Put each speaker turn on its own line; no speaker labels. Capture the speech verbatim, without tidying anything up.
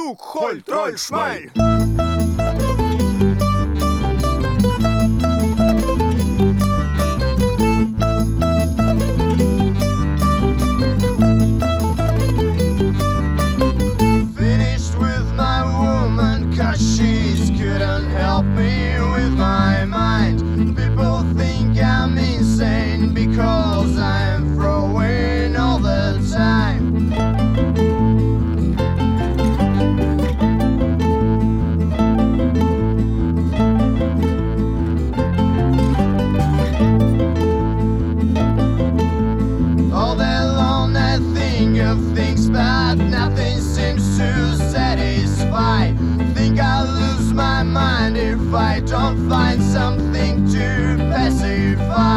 Fluch, Heul, Troll, Schmeil.
Finished with my woman, cause she couldn't help me with my mind. People think I'm insane because I'm throwing all the time. All day long I think of things, but nothing seems to satisfy. Think I'll lose my mind if I don't find something to pacify.